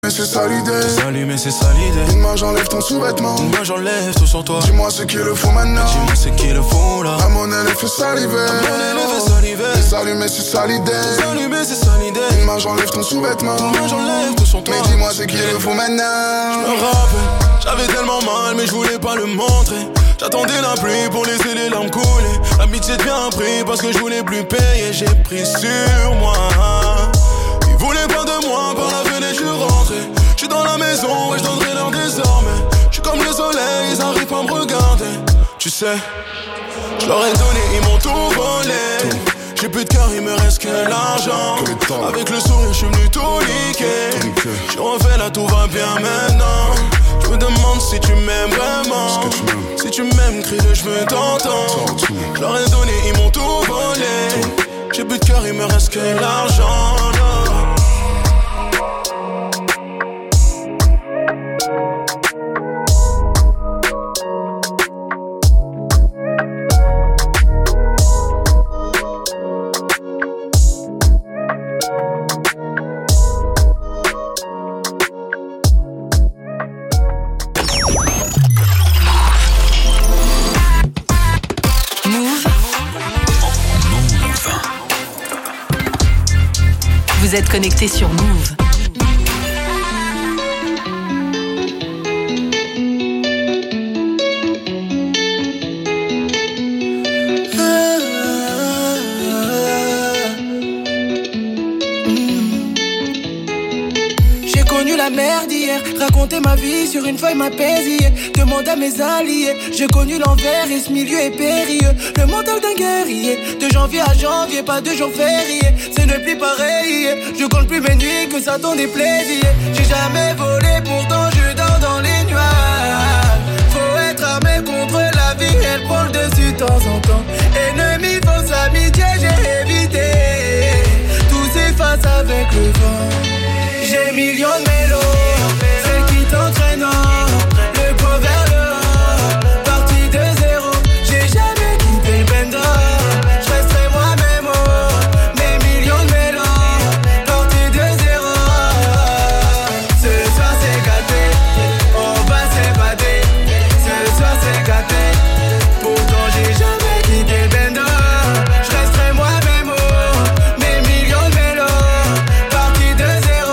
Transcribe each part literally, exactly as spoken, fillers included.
mais c'est ça l'idée. C'est ça lui, mais c'est ça l'idée. Une main j'enlève ton sous-vêtement, une main j'enlève tout sur toi. Dis-moi ce qu'il le faut maintenant. Dis-moi ce qu'il le faut là. La monnaie elle fait saliver. La monnaie elle fait saliver. Et salut mais c'est ça l'idée. Salut mais c'est ça l'idée. Une main j'enlève ton sous-vêtement, une main j'enlève tout sur toi. Mais dis-moi ce qu'il le faut maintenant. Je me rappelle, j'avais tellement mal mais je voulais pas le montrer. J'attendais la pluie pour laisser les larmes couler. L'amitié devient un prix parce que je voulais plus payer. J'ai pris sur moi. Ils voulaient pas de moi, par la fenêtre je suis rentré. J'suis dans la maison, ouais je donnerai l'heure désormais. J'suis comme le soleil, ils arrivent pas à me regarder. Tu sais, je leur ai donné, ils m'ont tout volé. J'ai plus de cœur, il me reste que l'argent. Avec le sourire, je suis venu tout niquer. J'ai refait là, tout va bien maintenant. Je me demande si tu m'aimes vraiment. Si tu m'aimes, crie-le, je veux t'entendre. Je leur ai donné, ils m'ont tout volé. J'ai plus de cœur, il me reste que l'argent. Vous êtes connecté sur Move. J'ai connu la merde hier, raconter ma vie sur une feuille m'apaisait. Demande à mes alliés, j'ai connu l'envers et ce milieu est périlleux. Le mental d'un guerrier, de janvier à janvier, pas de jour férié. Ce n'est plus pareil, je compte plus mes nuits que ça donne des plaisirs. J'ai jamais volé, pourtant je dors dans les nuages. Faut être armé contre la vie, elle prend le dessus de temps en temps. Ennemi, fausse amitié, j'ai évité. Tout s'efface avec le vent. J'ai millions de mélos, celle qui t'entraîne, le poids vers le haut, parti de zéro, j'ai jamais quitté le bendo. Je resterai moi-même, oh, mes millions de mélos, parti de zéro. Ce soir c'est gâté, on va s'évader. Ce soir c'est gâté, pourtant j'ai jamais quitté le bendo. Je resterai moi-même, oh, mes millions de mélos, parti de zéro.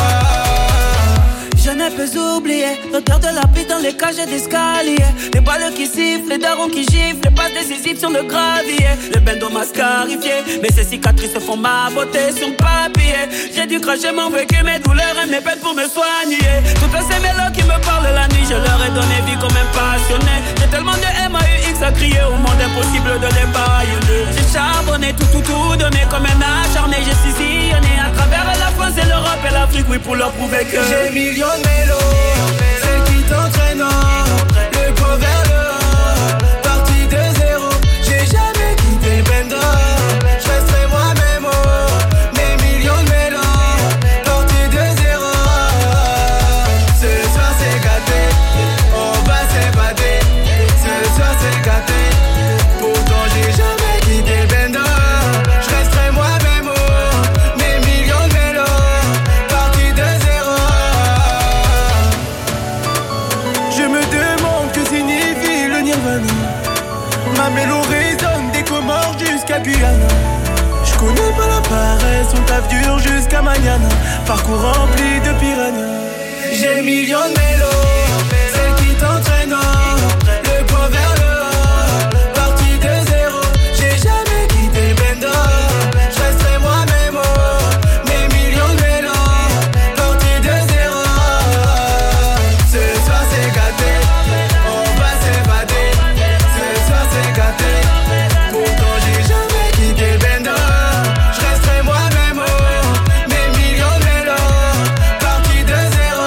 Je ne peux oublier l'odeur de la pluie dans les cages d'escalier. Les balles qui sifflent, les darons qui giflent, les passes décisives sur le gravier. Le bendo m'a scarifié, mais ces cicatrices font ma beauté sur le papier. J'ai dû cracher mon vécu, mes douleurs et mes peines pour me soigner. Toutes ces mélos qui me parlent la nuit, je leur ai donné vie comme un passionné. J'ai tellement de M A U X à crier au monde, impossible de les baïonner. J'ai charbonné, tout, tout, tout donné comme un acharné. J'ai sillonné à travers la France et l'Europe et l'Afrique, oui, pour leur prouver que j'ai millions de mélos, celle qui t'entraîne, le poids vers le haut, parti de zéro, j'ai jamais quitté le bendo. Je resterai moi-même, oh, mes millions de mélos, parti de zéro. Ce soir c'est gâté, on va s'évader. Ce soir c'est gâté, pourtant j'ai jamais quitté le bendo. Je resterai moi-même, oh, mes millions de mélos, parti de zéro. Je me demande que signifie le nirvana. Ma mélo résonne des Comores jusqu'à Guyana. Je connais pas la paresse, on taffe dur jusqu'à mañana. Parcours rempli de piranhas. J'ai millions de mélos, celle qui t'entraîne, le poids vers le haut, parti de zéro, j'ai jamais quitté le bendo. Je resterai moi-même, oh, mes millions de mélos, parti de zéro. Ce soir c'est gâté, on va s'évader. Ce soir c'est gâté, pourtant j'ai jamais quitté le bendo. Je resterai moi-même, oh, mes millions de mélos, parti de zéro.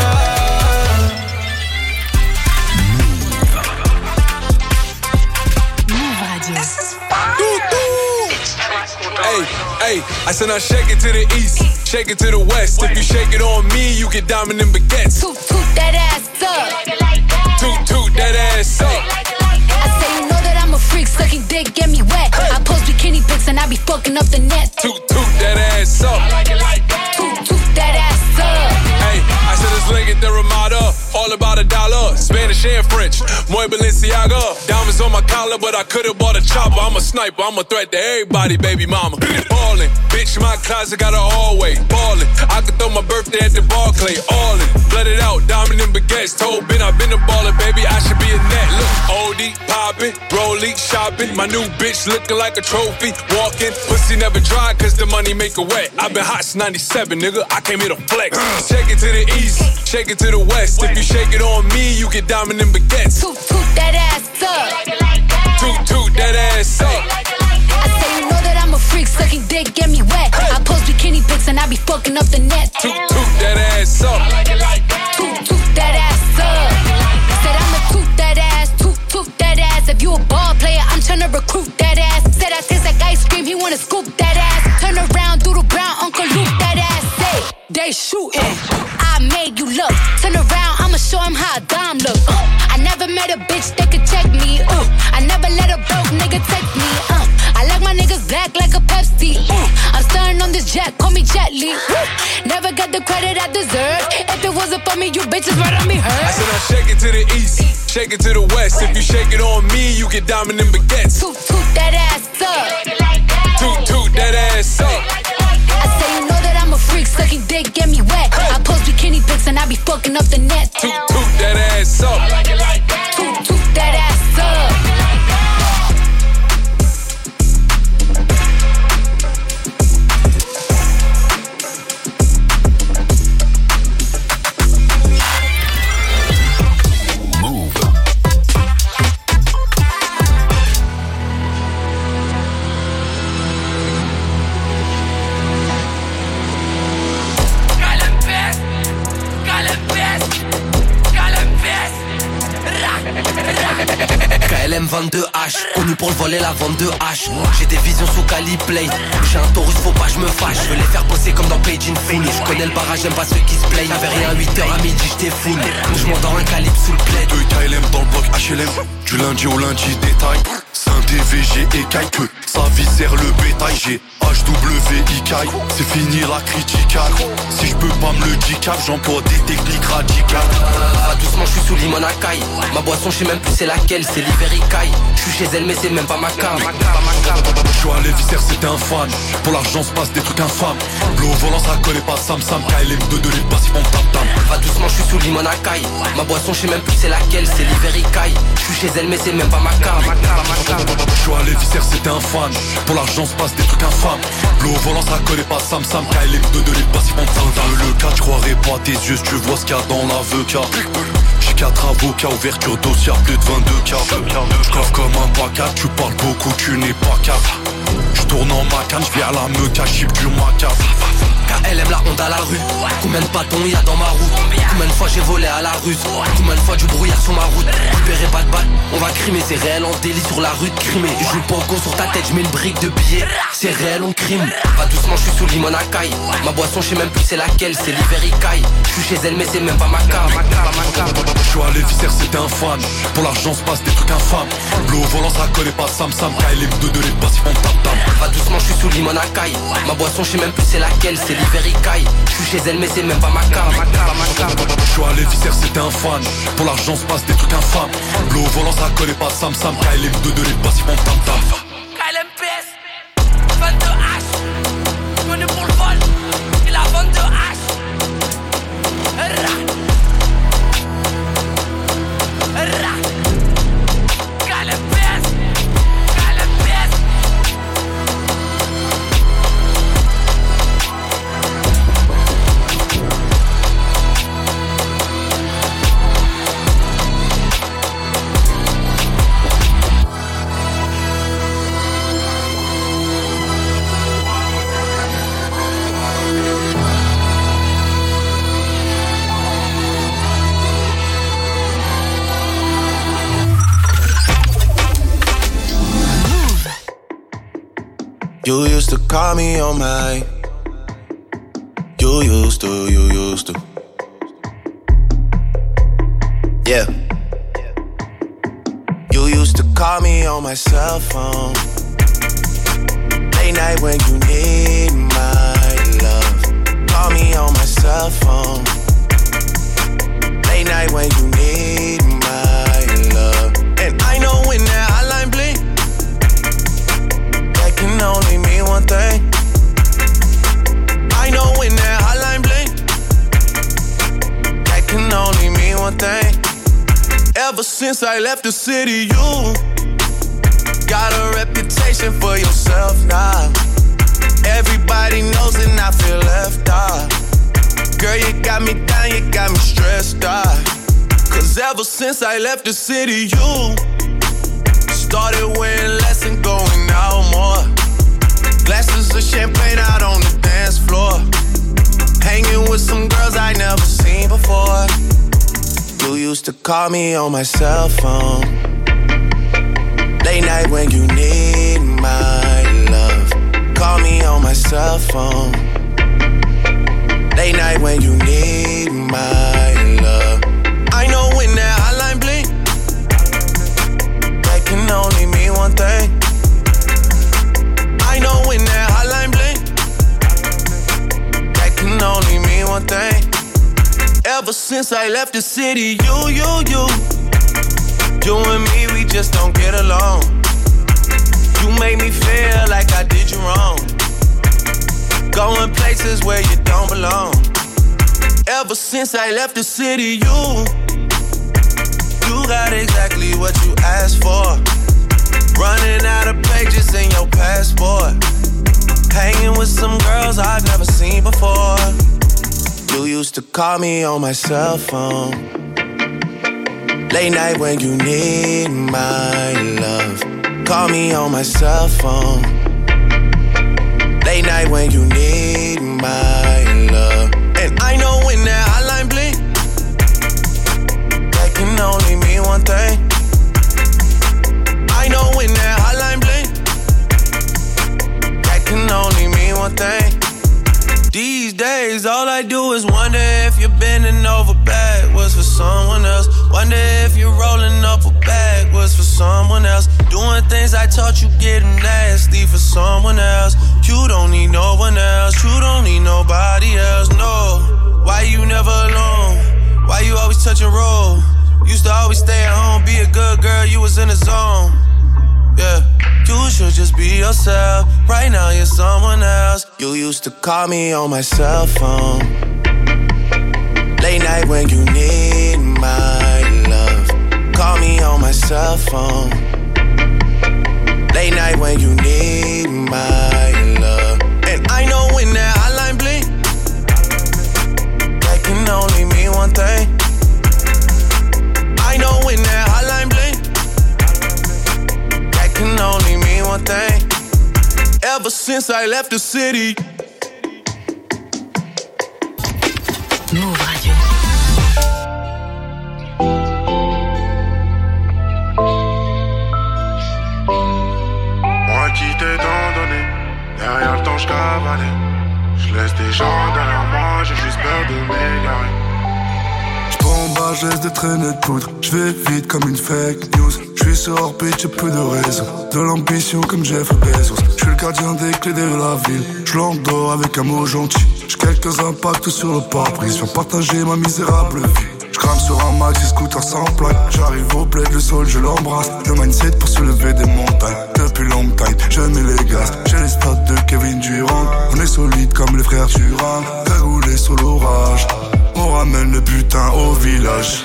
Hey, hey, I said now shake it to the east, shake it to the west. If you shake it on me, you get diamond in baguettes. Toot toot that ass up. Toot toot that ass up. I say you know that I'm a freak, sucking dick, get me wet. I post bikini pics and I be fucking up the net. Toot toot that ass up. Toot toot that ass up. Hey, all about a dollar. Spanish and French, muy Balenciaga. Diamonds on my collar, but I could've bought a chopper. I'm a sniper, I'm a threat to everybody, baby mama. Ballin', bitch, my closet got a hallway. Ballin', I could throw my birthday at the Barclay. Allin', blooded out, diamond and baguettes. Told Ben I've been a baller, baby, I should be a net. Look, oldie, poppin', rollie, shopping. My new bitch looking like a trophy. Walking, pussy never dry, cause the money make her wet. I've been hot since ninety-seven, nigga, I came here to flex. Shake it to the east, shake it to the west. If you shake it on me, you get diamond and baguettes. Toot, toot that ass up. Toot, toot that ass up. I say you know that I'm a freak, sucking dick, get me wet. I post bikini pics and I be fucking up the net. Toot, toot that ass up. Toot, toot that ass up. Said I'ma toot that ass, toot, toot that ass. If you a ball player, I'm tryna recruit that ass. Said I taste like ice cream, he wanna scoop that ass. Turn around, do the brown, Uncle Luke that ass. Say, they shootin', I made you look. Turn around, I'ma show him how a dime look. Uh, I never met a bitch that could check me. Uh, I never let a broke nigga text me. Uh, I like my niggas black like a Pepsi. Uh, I'm starting on this jet, call me Jet Li. Uh, never got the credit I deserve. If it wasn't for me, you bitches right on me hurt. I said I shake it to the east, shake it to the west. If you shake it on me, you get diamond and baguettes. Toot, toot that ass up. Toot, toot that ass up. I say you know that I'm a freak, sucking dick, get me wet. I post bikini pics and I be fucking up the net. Toot, toot that ass up. Toot, toot that ass up. K L M vingt-deux H, connu pour le vol et la vente de hache. J'ai des visions sous Caliplay. J'ai un Taurus, faut pas je me fâche. Je veux les faire bosser comme dans Page in Full. Je connais le barrage, j'aime pas ceux qui se playent. J'avais rien à huit heures à midi, j'étais full. Je m'endors un calibre sous le plaid. deux K L M dans le bloc H L M. Du lundi au lundi, détail. C'est un D V G écaille que sa vie sert le bétail. J'ai H W I K, c'est fini la criticale. Si je peux pas me le dire, j'emploie des techniques radicales. Va doucement, je suis sous Limonacaille. Ma boisson, je sais même plus c'est laquelle, c'est l'hiver Icaille. Je suis chez elle, mais c'est même pas ma cam. Je suis à l'éviscère, c'était un fan. Pour l'argent, se passe des trucs infâmes. L'eau volant, ça connaît pas Sam Sam. K L M deux de litres, passif en tam tam. Va doucement, je suis sous Limonacaille. Ma boisson, je sais même plus c'est laquelle, c'est l'hiver Icaille. Je suis chez elle, mais c'est même pas ma cam. Je suis à l'éviscère, c'était un fan. Pour l'argent, se passe des trucs infâmes. L'eau volant, ça connaît pas Sam Sam. K L M deux de litres, passif en tam tam. Le cas, je croirais pas tes yeux si tu vois ce qu'il y a dans l'avocat. J'ai quatre avocats, ouverture dossier, plus de vingt-deux cas. Je coffre comme un bacard, tu parles beaucoup, tu n'es pas cap. Je tourne en macane, je viens à la meuca, chip du macabre. K L M la honte à la rue. Combien de bâtons y a dans ma route? Combien de fois j'ai volé à la ruse? Combien de fois du brouillard sur ma route? Libéré pas de balle, on va crimer. C'est réel, en délit sur la rue de crimer. Je joue pogo sur ta tête, je mets une brique de billets. C'est réel, on crime. Va doucement, je suis sous Limonacaille. Ma boisson, je sais même plus c'est laquelle, c'est l'hiver Icaille. Je suis chez elle, mais c'est même pas ma cam. Je suis à l'éviscère, c'était un fan. Pour l'argent, se passe des trucs infâmes. L'eau volant, ça connaît pas Sam Sam. K L M deux de litres, passif en tam tam. Va doucement, je suis sous Limonacaille. Ma boisson, je sais même plus c'est laquelle, c'est l'hiver Icaille. Je suis chez elle, mais c'est même pas ma cam. Je suis à l'éviscère, c'était un fan. Pour l'argent, se passe des trucs infâmes. L'eau volant, ça connaît pas Sam Sam. K L M deux de litres, passif en tam tam. K L M P S vingt-deux H, connu pour le vol et la vente de H. Ra. Ra. K L M P S, K L M P S. You used to call me on my. You used to, you used to. Yeah. You used to call me on my cell phone. Late night when you need my love. Call me on my cell phone. Late night when you Ever since I left the city, you got a reputation for yourself now. Everybody knows and I feel left out. Girl, you got me down, you got me stressed out. Cause ever since I left the city, you started wearing less and going out more. Glasses of champagne out on the dance floor. Hanging with some girls I never seen before. You used to call me on my cell phone. Late night when you need my love. Call me on my cell phone. Late night when you need my love. I know when that hotline blink, that can only mean one thing. I know when that hotline blink, that can only mean one thing. Ever since I left the city, you, you, you You and me, we just don't get along. You made me feel like I did you wrong. Going places where you don't belong. Ever since I left the city, you You got exactly what you asked for. Running out of pages in your passport. Hanging with some girls I've never seen before. You used to call me on my cell phone. Late night when you need my love. Call me on my cell phone. Late night when you need my love. And I know when that hotline blink, that can only mean one thing. I know when that hotline blink, that can only mean one thing. These days, all I do is wonder if you're bending over backwards for someone else. Wonder if you're rolling up a backwards for someone else. Doing things I taught you getting nasty for someone else. You don't need no one else. You don't need nobody else, no. Why you never alone? Why you always touch and roll? Used to always stay at home, be a good girl, you was in the zone. Yeah, you should just be yourself. Right now you're someone else. You used to call me on my cell phone. Late night when you need my love. Call me on my cell phone. Late night when you need my love. And I know when that hotline blink, that can only mean one thing. I know when that hotline blink, that can only mean one thing. Ever since I left the city. Move Radio. Moi qui t'ai tant donné, derrière le temps je cavalais. Je laisse des gens derrière moi, j'ai juste peur de m'égarer. J'bombarde, je laisse des traînées de poudre. J'vais vite comme une fake news. J'suis sur orbite, j'ai peu de réseau. De l'ambition comme Jeff Bezos. J'suis le gardien des clés de la ville. J'l'endors avec un mot gentil. J'ai quelques impacts sur le pare-brise. Viens partager ma misérable vie. J'crame sur un maxi scooter sans plaque. J'arrive au bled, le sol je l'embrasse. Le mindset pour soulever des montagnes. Depuis long time, je mets les gaz. J'ai les stats de Kevin Durant. On est solide comme les frères Durant. Cagoulé sur l'orage. On ramène le butin au village.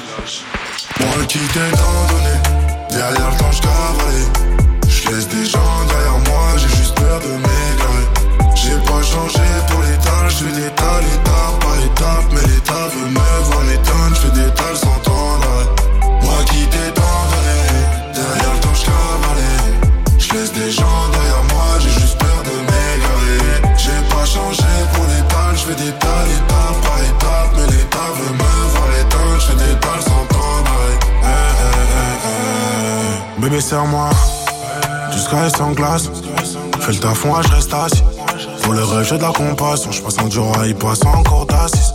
Moi qui t'ai tant donné, derrière le temps j'cavalais. J'laisse des gens derrière moi, j'ai juste peur de m'égarer. J'ai pas changé pour l'état, j'fais des tas, étape par étape. Mais l'état veut me voir m'éteindre, j'fais des tas sans temps d'arrêt. Moi qui t'ai tant donné, derrière le temps j'cavalais. J'laisse des gens derrière moi, j'ai juste peur de m'égarer. J'ai pas changé pour l'état, j'fais des tas, étape par étape. Mais l'état veut me voir l'éteindre, j'fais des tas sans temps d'arrêt. Eh, eh, eh, eh. Bébé serre-moi, jusqu'à sans glace. Fais le taf, moi je reste assis. Pour le rêve j'ai de la compassion. J'passe en dur, il passe encore d'assis.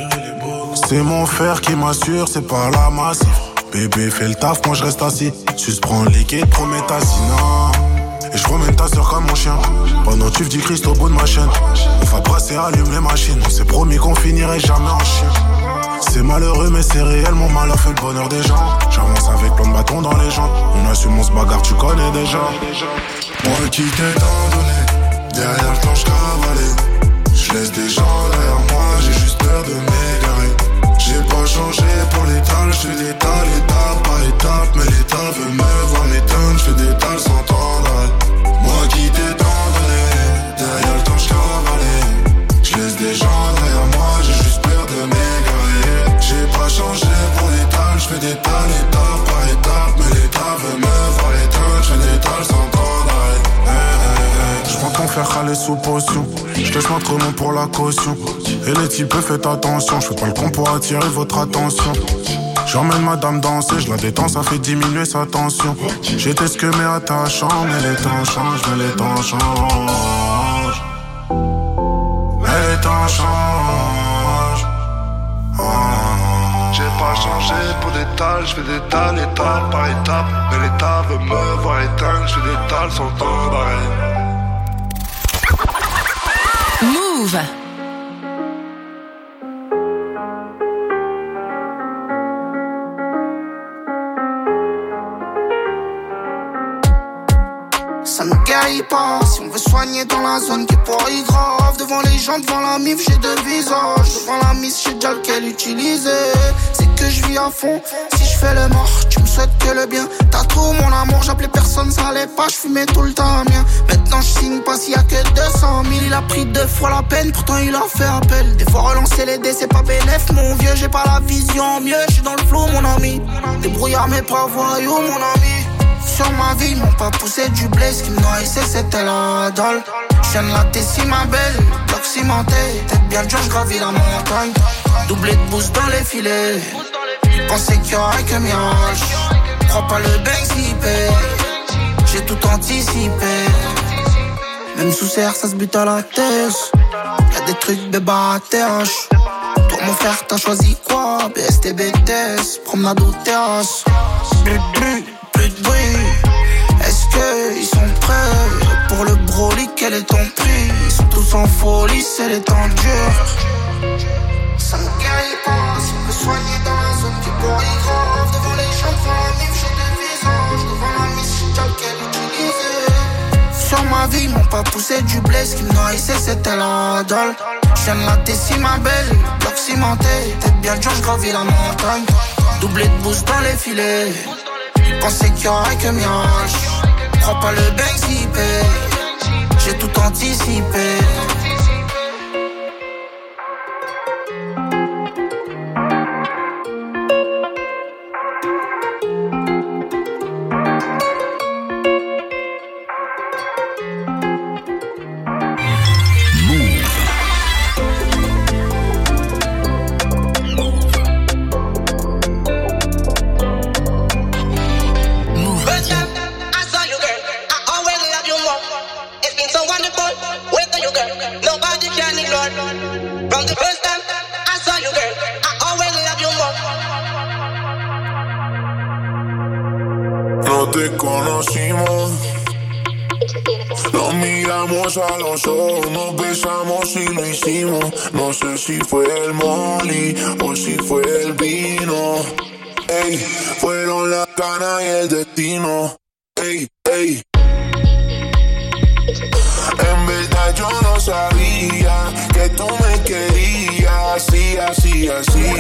C'est mon fer qui m'assure, c'est pas la massif. Bébé fais le taf, moi je reste assis. Suce prends le liquide, promets ta sina. Et j'promène ta soeur comme mon chien. Pendant tu dis Christ au bout de ma chaîne. On va passer, allume les machines. On s'est promis qu'on finirait jamais en chien. C'est malheureux mais c'est réel, mon malheur fait le bonheur des gens. J'avance avec plein de bâtons dans les jambes. On assume, on se bagarre, tu connais déjà. Moi qui t'ai tant donné, derrière le temps j'cavalais. J'laisse des gens derrière moi, j'ai juste peur de m'égarer. J'ai pas changé pour l'étal, j'fais l'étal, étape par étape. étape, mais l'état veut me voir m'éteindre. J'fais des dalles sans tendre. Moi qui t'ai tant donné, derrière le temps j'cavalais. J'laisse des gens derrière moi, j'ai juste peur de m'égarer. J'ai pas changé pour les dalles, j'fais des dalles étape par étape. Mais l'état veut me voir éteindre, j'fais des dalles sans tendre. Hey, hey, hey. J'prends ton frère râler sous potion. J'laisse notre nom pour la caution. Et les types faites attention, j'fais pas le con pour attirer votre attention. J'emmène madame danser, je la détends, ça fait diminuer sa tension. J'étais ce que mais attachant, mais les temps changent, mais les temps changent. Mais les temps changent. Oh. J'ai pas changé pour des dalles, j'fais des dalles étape par étape. Mais l'état veut me voir éteindre, j'fais des dalles sans temps d'arrêt. Move. Ça me guérit pas, si on veut soigner dans la zone qui est pourrie grave. Devant les gens, devant la mif, j'ai deux visages. Devant la miss, j'ai déjà lequel utiliser. C'est que je vis à fond, si je fais le mort, tu me souhaites que le bien. T'as tout mon amour, j'appelais personne, ça allait pas, je fumais tout le temps mien. Maintenant je signe pas s'il y a que deux cent mille. Il a pris deux fois la peine, pourtant il a fait appel. Des fois relancer les dés, c'est pas bénéf, mon vieux. J'ai pas la vision, mieux, je suis dans le flou, mon ami. Débrouillard mais pas voyou, mon ami. Sur ma vie, ils m'ont pas poussé du blé. Ce qui me nourrissait, c'était la dalle. J'viens de la Tessie, ma belle, bloc cimenté. Tête bien dure, j'gravis la montagne. Doublé de boost dans les filets. Pensais qu'il y aurait que mirage. Crois pas le bank s'y paye. J'ai tout anticipé. Même sous serre, ça se bute à la tête. Y'a des trucs de bas à T H. Toi, mon frère, t'as choisi quoi? B S T B T S, promenade au terrasse. Plus de bruit. Est-ce qu'ils sont prêts pour le broly? Quel est ton prix? Ils sont tous en folie, c'est les temps durs. Ça me guérit pas, si on peut soigner dans la zone qui pourrit grave. Devant les gens, devant la mif, j'ai deux visages. Devant la miss, j'ai déjà lequel utiliser. Sur ma vie, ils m'ont pas poussé du blé. Ce qui me nourrissait, c'était la dalle. J'viens de la Tessie, ma belle, bloc cimenté. Tête bien dure, j'gravis la montagne. Doublé de boost dans les filets. Pensais qu'il y aurait que mirage. Crois pas le bank s'y paye. J'ai tout anticipé. Te conocimos, nos miramos a los ojos, nos besamos y lo hicimos. No sé si fue el molly o si fue el vino. Ey, fueron la cana y el destino. Ey, ey. En verdad yo no sabía que tú me querías así, así, así.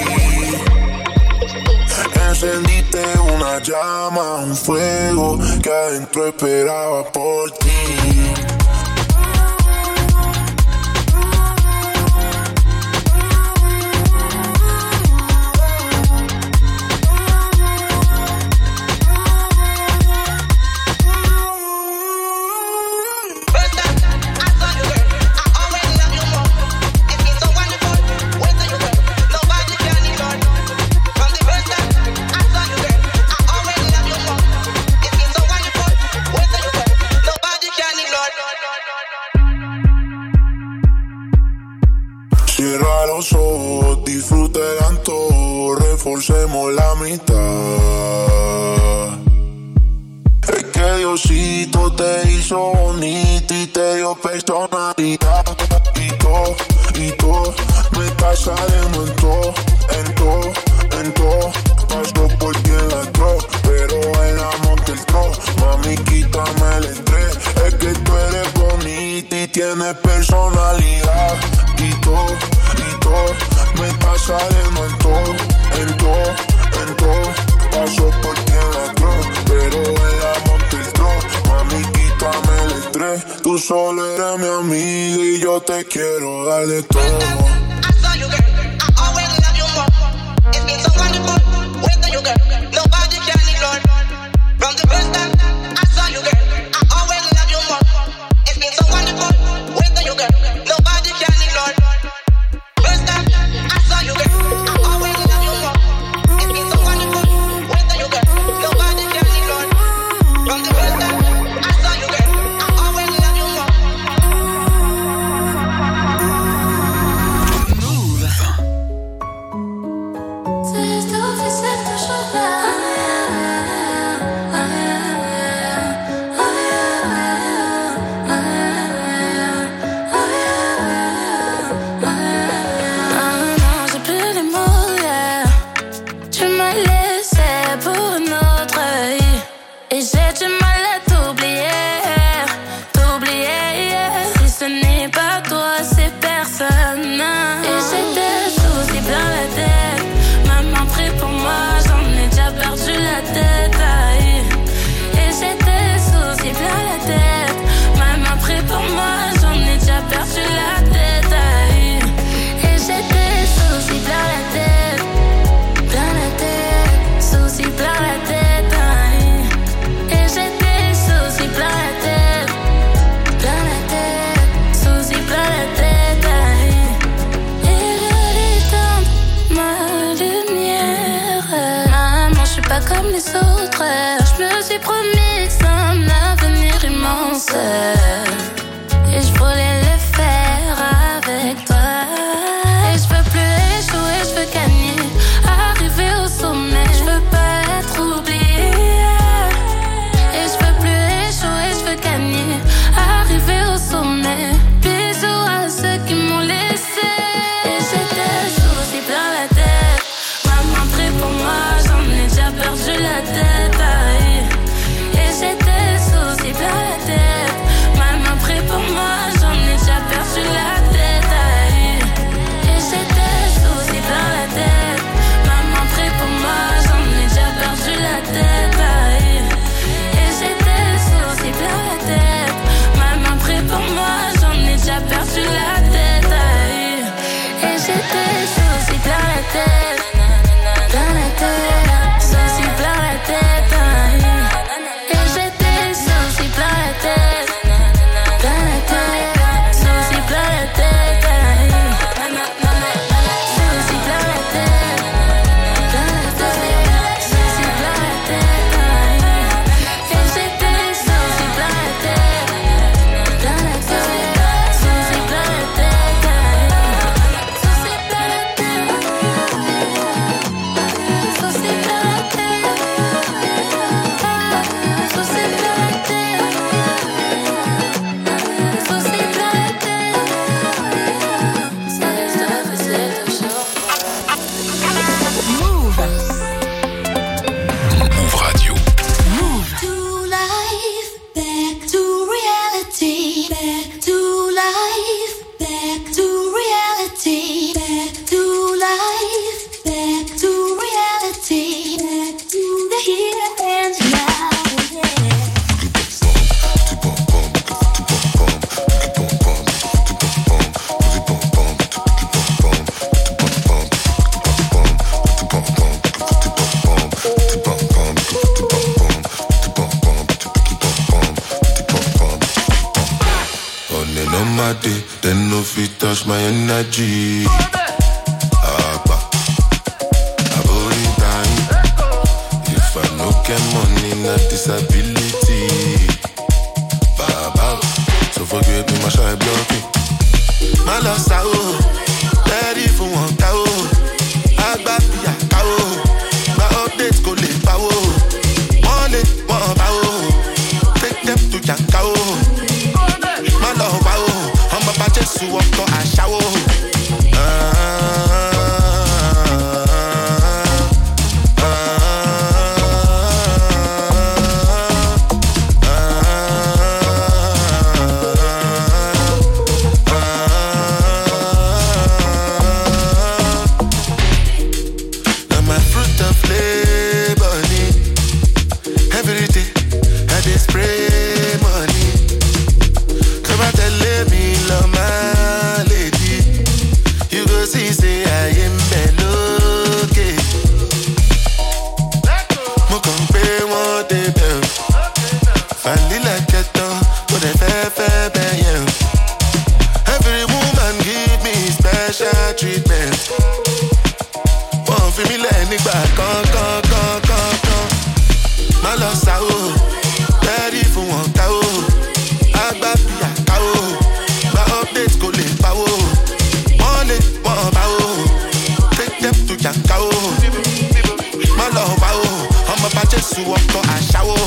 Encendiste una llama, un fuego que adentro esperaba por ti. Cierra los ojos, disfruta el antojo, reforcemos la mitad. Es que Diosito te hizo bonito y te dio personalidad. Y todo, y todo, me está saliendo en todo, en todo, en todo. Paso por ti en la tro, pero en la monte el tro. Mami, quítame el estrés, es que tú eres bonita y tienes personalidad. Y todo, y todo, me está saliendo en todo, en todo, en todo. Paso por ti en la Tú solo eres mi amiga y yo te quiero darle todo. I saw you, girl. I always love you more. It's been so wonderful with you, girl. Nobody can ignore. From the first time I saw you, girl, I always love you more. It's been so wonderful with you, girl. Nobody can ignore. First time I saw you, girl, I always love you more. It's been so wonderful with you, girl. Nobody can ignore. From the first time I saw you, girl, I always love you more. Et je voulais le faire avec toi. Et je veux plus échouer, je veux gagner, arriver au sommet. Je veux pas être oublié. Et je veux plus échouer, je veux gagner, arriver au sommet. Bisous à ceux qui m'ont laissé. Et j'étais soucis plein la tête. Maman prie pour moi, j'en ai déjà perdu la tête. Aïe. Et j'étais soucis plein la tête. Maman prie pour moi, j'en ai déjà perdu la tête. Aïe. Et j'étais soucis plein la tête. Maman prie pour moi, j'en ai déjà perdu la tête. Aïe. Et j'étais soucis plein la tête. Maman prie pour moi, j'en ai déjà perdu la tête. Aïe. Et j'étais soucis plein la tête. Plein la tête. Soucis plein la tête. Aïe. Et j'étais soucis plein la tête. Plein la tête. Soucis plein la tête. Aïe. Soucis plein la tête. Plein la tête. Soucis plein la tête. Aïe. Et j'étais soucis plein la tête. Plein la tête. Soucis plein la tête. Aïe. Soucis plein la tête. Soucis plein la tête. Soucis plein la tête. Soucis plein la tête. C'est ça, c'est toujours Move. Move Radio. to life, back to reality, back to life, back to reality, back to life, back to reality, back to the here and now. On est nomade, then no fit touch my energy. Agba, abori time. If I no get money, na disability. Baba, so forget me, my shy blocking. My love sao, ready for one cow. Agba pia cow, my updates go le power. One it, one power. Take them to your cow. My love, I'm about to sue up to a shower. bẹ́ẹ̀ nígbà kan kan kan kan kan. Má lọ sá o, ready fún wọn ká o. Àgbà bí àká o, gba update kò lè pa o. Wọ́n lè wọ́n bá o, take them to jàǹká o. Má lọ wá o, ọmọ bá Jésù ọkọ̀ àṣà o.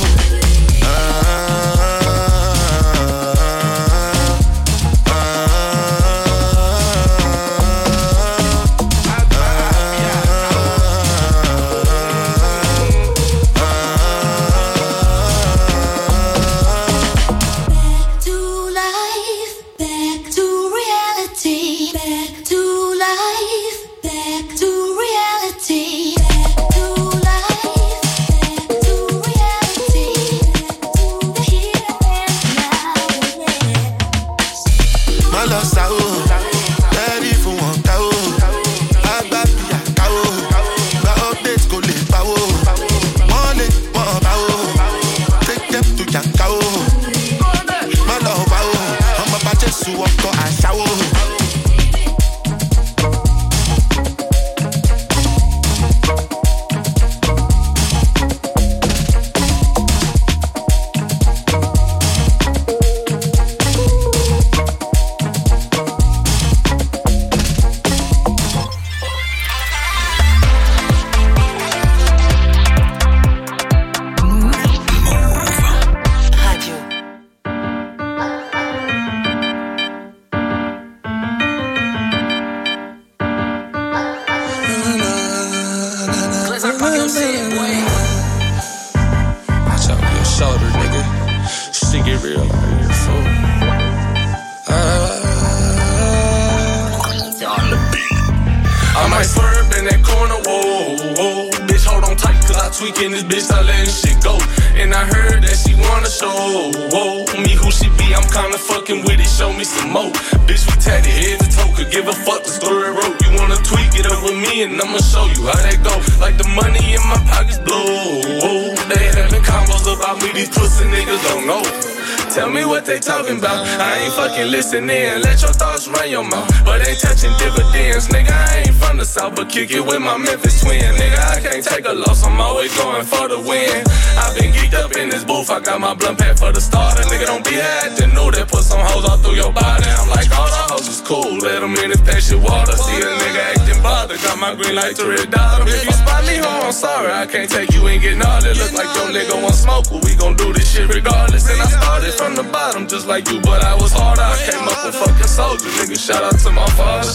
Listen in, let your thoughts run your mouth, but ain't touching dividends, nigga. I ain't from the south, but kick it with my Memphis twin, nigga. I can't take a loss, I'm always going for the win. I been geeked up in this booth, I got my blunt pack for the starter, nigga. Don't be acting new, that put some hoes all through your body. I'm like, all the hoes is cool, let them in this patient water. See a nigga acting bothered, got my green light to red dot. If you spot me home, I'm sorry, I can't take you and get all that. Look like your nigga want smoke, but we gon' do this shit regardless. And I started from the bottom, just like you, but I was harder. I came up with fucking soldier, nigga. Shout out to my father.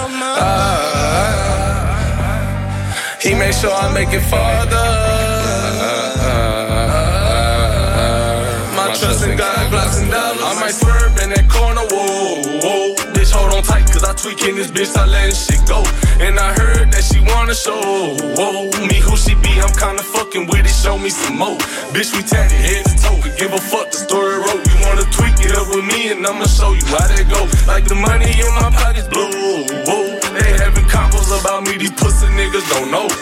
Ah, he made sure I make it farther. My trust in God, blocks and dollars. I might swerve in that corner, whoa, whoa. Bitch, hold on tight, cause I tweaking this bitch, I letting shit go. And I heard that she wanna show, whoa, me who she be, I'm kinda fucking with it, show me some more. Bitch, we tatted head to toe, could give a fuck, the story wrote. You wanna tweak it up with me, and I'ma show you how that go. Like the money in my pockets blue, whoa. They having combos about me, these pussy niggas don't know.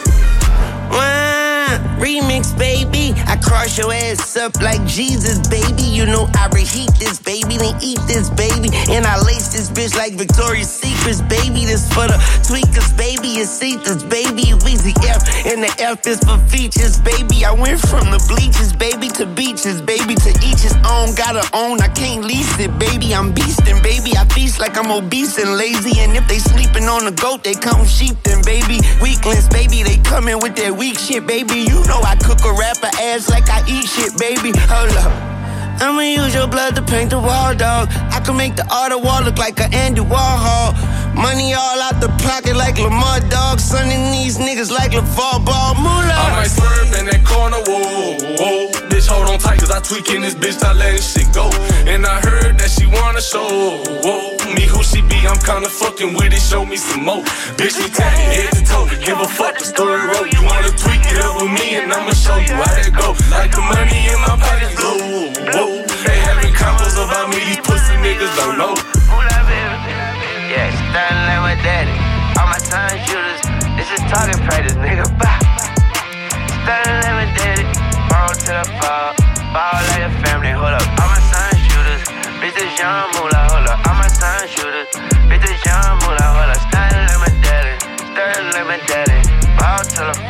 Remix, baby. I cross your ass up like Jesus, baby. You know I reheat this, baby, then eat this, baby. And I lace this bitch like Victoria's Secrets, baby. This for the tweakers, baby. It's Cetus, baby. Weezy F, and the F is for features, baby. I went from the bleachers, baby, to beaches, baby. To each his own, gotta own. I can't lease it, baby. I'm beastin', baby. I feast like I'm obese and lazy. And if they sleeping on the goat, they come sheepin', baby. Weaklings, baby. They coming with that weak shit, baby. You know I cook a rapper ass like I eat shit, baby. Hold up. I'ma use your blood to paint the wall, dog. I can make the art of wall look like an Andy Warhol. Money all out the pocket like Lamar, dog. Sunning these niggas like LeVar Ball. Moolah. I might swerve in that corner, whoa, whoa. Bitch, hold on tight, cause I tweaking this bitch, I letting shit go. And I heard that she wanna show, whoa. Me who she be, I'm kinda fucking with it, show me some more. Bitch, we tatted head to toe, give a fuck, the story wrote. You wanna tweak it up with me, and I'ma show you how that go. Like the money in my pockets, blue, whoa. They having combos about me, these pussy niggas don't know. Yeah, starting like my daddy. All my son shooters, this is target practice, nigga. Bah. Starting like my daddy. Borrow to the fall, ball like a family. Hold up, all my son shooters, bitch this young moolah. Hold up, all my son shooters, bitch this young moolah. Hold up, starting like my daddy, starting like my daddy. Borrow to the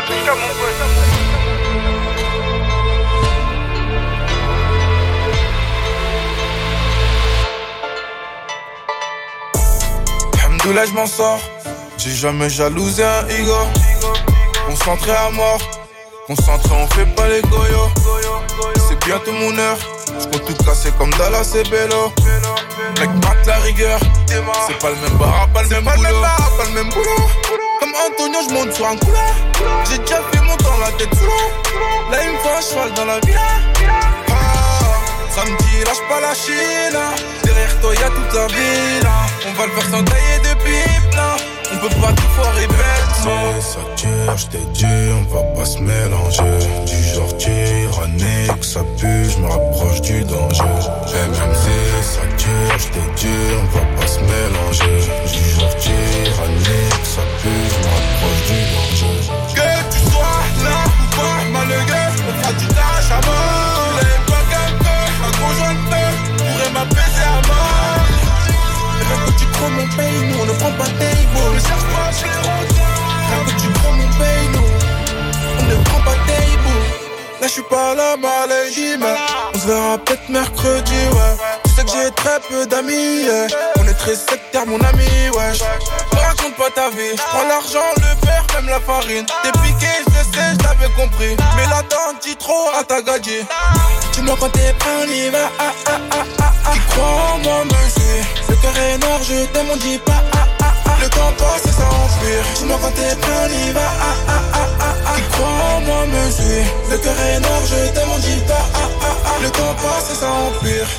Là je m'en sors, j'ai jamais jalousé un ego. Concentré à mort, concentré on fait pas les goyos. C'est bientôt mon heure, j'compte tout casser comme Dallas et Bello. Mec marque la rigueur, c'est pas le même bar, pas le même boulot. Pas le même boulot. Comme Antonio j'monte sur un couleur. J'ai déjà fait mon temps la tête sous l'eau. Là il me faut un cheval dans la villa. Ah, samedi lâche pas la Chine. Derrière toi y'a toute la ville. On va le faire sans tailler de pipe, là. On peut pas tout foirer bête. C'est ça tire, j't'ai dit, on va pas se mélanger. Du genre tyrannique, que ça pue, j'me rapproche du danger. M M C, ça tire, j't'ai dit, on va pas se mélanger. Du genre tyrannique, que ça pue, j'me rapproche du danger. Que tu sois là ou pas, malheureux, on fera du tâche à mort. Tu l'avais pas qu'un peu, un gros joint de peu, pourrait m'apaiser à mort. Quand tu prends mon paye, nous on ne prend pas table. Ne cherche pas chez les rentiers. Quand tu prends mon paye, nous on ne prend pas table. Là je suis pas là, ma lady, mais on se verra peut-être mercredi, ouais. Tu sais que j'ai très peu d'amis, yeah. On est très sectaire, mon ami, ouais. Me raconte pas ta vie, j'prends l'argent, le beurre, même la farine. T'es piqué, je sais, je t'avais compris. Mais la dent dit trop à ta gadget. Dis-moi quand t'es prêt, on y va, ah ah ah ah ah. Tu crois en moi, monsieur. Le cœur est noir, je t'aime, on dit pas ah ah ah. Le temps passe et ça empire. Dis-moi quand t'es prêt, on y va, ah ah ah ah ah. Tu crois en moi, monsieur. Le cœur est noir, je t'aime, on dit pas ah ah ah. Le temps passe et ça empire.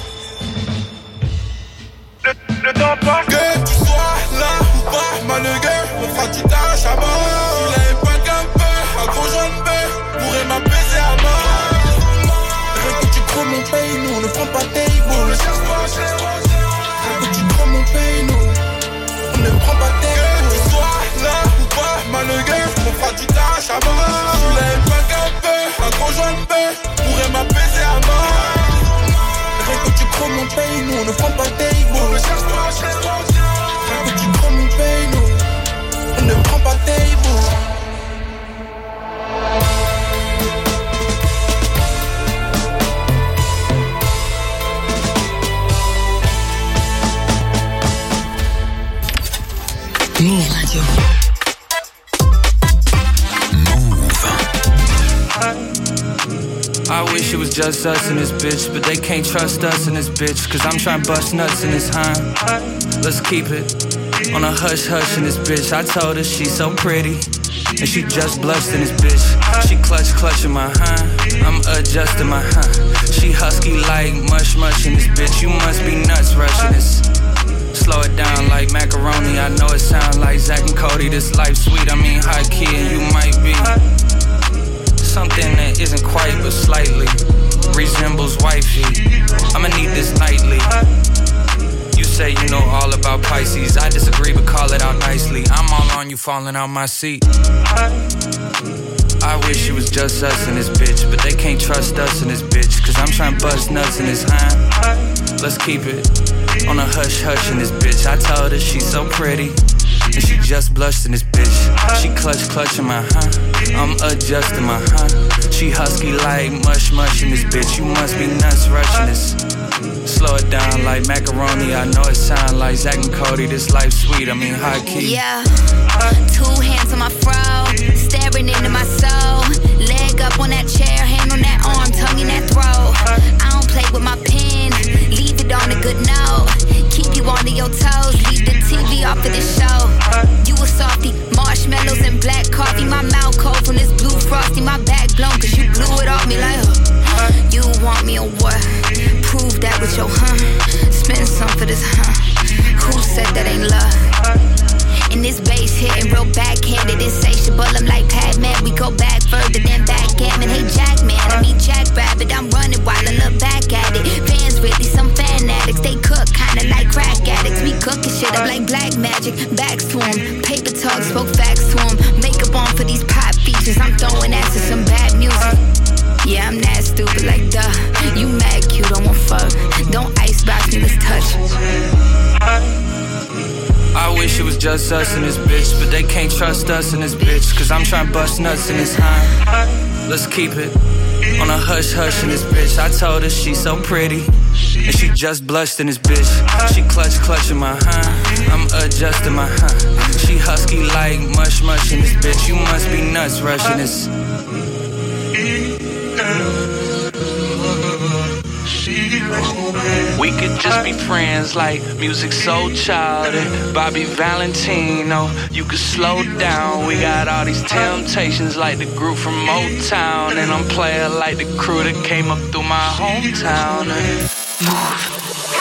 Le, le temps passe. Que tu sois là ou pas, malheureux, on fera du tâche à mort. Il avait pas qu'un peu, un gros jaune peu, pourrait m'apaiser à mort. Quand tu prends mon paye, nous on ne prend pas table. Ne cherche pas chez les rentiers. Quand tu prends mon paye, nous on ne prend pas table. Que tu sois là ou pas, malheureux, on fera du tâche à mort. Il avait pas qu'un peu, un gros jaune peu, pourrait m'apaiser à mort. Quand tu prends mon paye, nous on ne prend pas table. Ne cherche pas chez les rentiers. Quand tu prends mon paye, nous on ne prend pas table. Move Radio. I wish it was just us in this bitch, but they can't trust us in this bitch, cause I'm tryna bust nuts in this huh. Let's keep it on a hush hush in this bitch. I told her she's so pretty, and she just blushed in this bitch. She clutch clutching my huh, I'm adjusting my huh. She husky like mush mush in this bitch. You must be nuts rushing this. Slow it down like macaroni. I know it sound like Zach and Cody. This life sweet, I mean high key, and you might be something that isn't quite but slightly resembles wifey. I'ma need this nightly. You say you know all about Pisces. I disagree, but call it out nicely. I'm all on you falling out my seat. I wish it was just us in this bitch, but they can't trust us in this bitch, cause I'm tryna bust nuts in this huh. Let's keep it on a hush hush in this bitch. I told her she's so pretty, and she just blushed in this bitch. She clutch clutching my huh, I'm adjusting my huh. She husky like mush mush in this bitch. You must be nuts rushing this. Slow it down like macaroni. I know it sound like Zach and Cody. This life sweet, I mean high key. Yeah, two hands on my fro, staring into my soul. Leg up on that chair, hand on that arm, tongue in that throat. I don't play with my pen, leave it on a good note. Keep you on your toes, leave the T V off of this show. You a softy, marshmallows and black coffee. My mouth cold from this blue frosty. My back blown cause you blew it off me like huh. You want me or what? Prove that with your huh. Spend some for this huh. Who said that ain't love? And this bass hitting real backhanded. This just us in this bitch, but they can't trust us in this bitch, cause I'm tryna bust nuts in this high. Let's keep it on a hush hush in this bitch. I told her she's so pretty, and she just blushed in this bitch. She clutch clutching my hind, I'm adjusting my hind. She husky like mush mush in this bitch. You must be nuts rushing this. We could just be friends like music so childish. Bobby Valentino, you could slow down. We got all these temptations like the group from Motown, and I'm player like the crew that came up through my hometown. Move.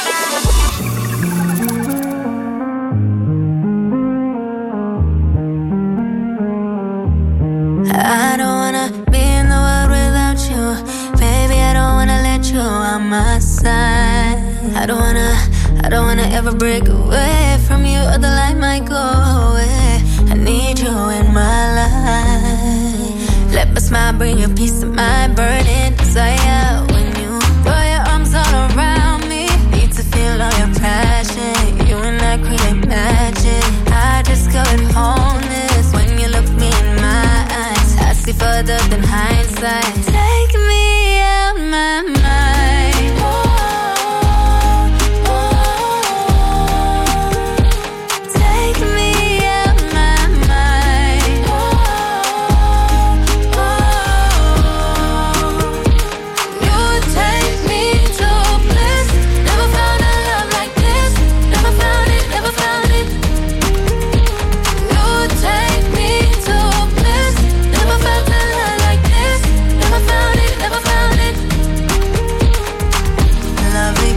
I don't wanna be in the world without you. Baby, I don't wanna let you on my side. I don't wanna, I don't wanna ever break away from you, or the light might go away. I need you in my life. Let my smile bring you peace of mind, burning desire. When you throw your arms all around me, need to feel all your passion. You and I create magic. I discovered wholeness when you look me in my eyes. I see further than hindsight. Take me out my mind. Oh, oh, oh. Take me out my mind. Oh, oh, oh. You take me to bliss. Never found a love like this. Never found it, never found it. You take me to bliss. Never felt a love like this. Never found it, never found it. Lovely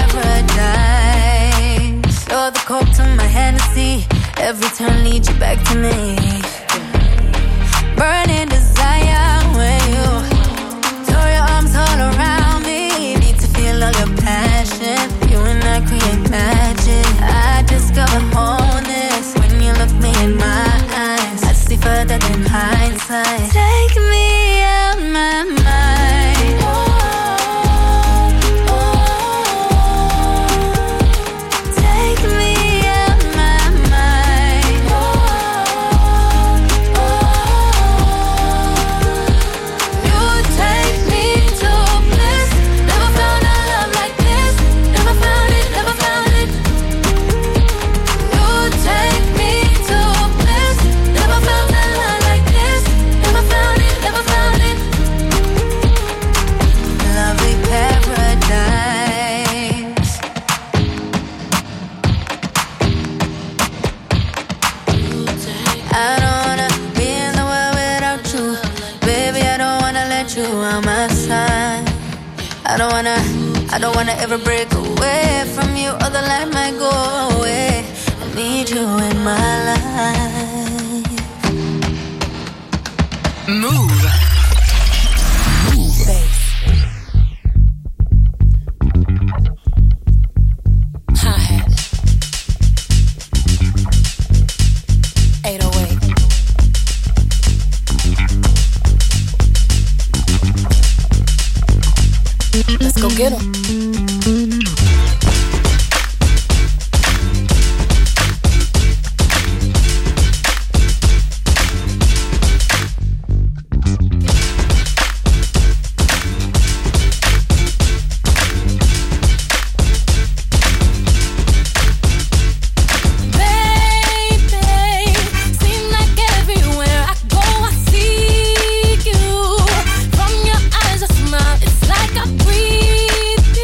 paradise. You're the coke to my Hennessy. Every turn leads you back to me. Burning desire when you throw your arms all around me. Need to feel all your passion. You and I create magic. I discover wholeness when you look me in my eyes. I see further than hindsight. Take me out my mind. Oh, oh, oh. Take me out my mind. Oh, oh, oh. You take me to bliss. Never found a love like this. Never found it, never found it. You take me to bliss. Never felt a love like this. Never found it, never found it. Lovely paradise. I don't wanna be in the world without you. Baby, I don't wanna let you on my side. I don't wanna, I don't wanna ever break away from you, or the light might go away. I need you in my life. Move. Move. Hi-hat. eight oh eight. Let's go get 'em. From your eyes, a smile, it's like I breathe.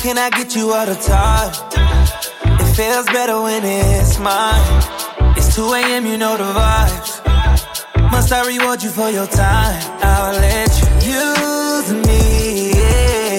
can I get you all the time? It feels better when it's mine. It's two a.m., you know the vibes. Must I reward you for your time? I'll let you use me, yeah.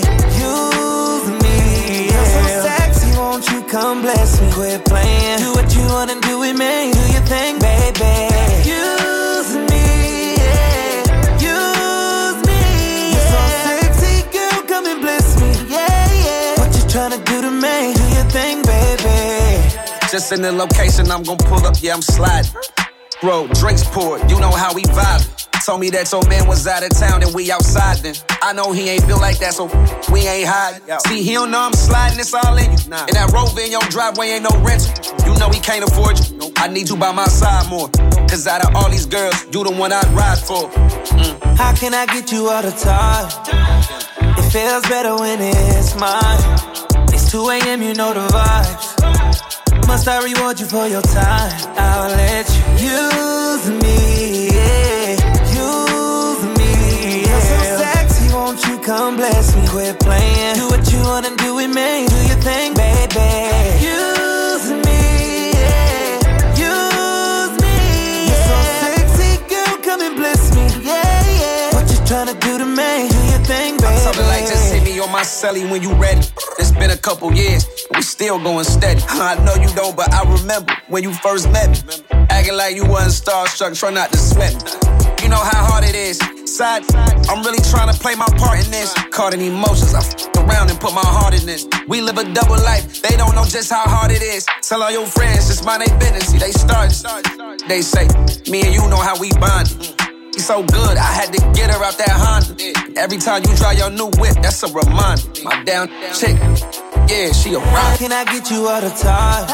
Use me, yeah. You're so sexy, won't you come bless me? Quit playing, do what you wanna do with me. Do your thing, baby. Use me, yeah. Use me, you're so sexy, girl, come and bless me, yeah, yeah. What you tryna do to me? Do your thing, baby. Just in the location, I'm gon' pull up, yeah, I'm sliding. Bro, drinks poured, you know how we vibe. Told me that your man was out of town and we outside then. I know he ain't feel like that, so we ain't hiding. See, he don't know I'm sliding, it's all in you. Nah. And that Rover in your driveway ain't no rental. You know he can't afford you. Nope. I need you by my side more. Cause out of all these girls, you the one I'd ride for. Mm. How can I get you all the time? It feels better when it's mine. It's two a.m., you know the vibes. Must I reward you for your time? I'll let you use me, yeah. Use me, yeah. You're so sexy, won't you come bless me? Quit playing, do what you wanna do with me. Do your thing, baby. Use me, yeah. Use me, yeah. You're so sexy, girl, come and bless me, yeah, yeah. What you tryna do to me? Do your thing, baby. I'm talking like just hit me on my celly when you ready. It's been a couple years, we still going steady. I know you don't, but I remember when you first met me. Acting like you wasn't starstruck, try not to sweat me. You know how hard it is. Side, I'm really trying to play my part in this. Caught in emotions, I f***ed around and put my heart in this. We live a double life, they don't know just how hard it is. Tell all your friends, just mind they business. See, they started. They say, me and you know how we bonded. You so good, I had to get her out that Honda. Every time you drive your new whip, that's a reminder. My down chick, yeah, she a rock. How can I get you all the time?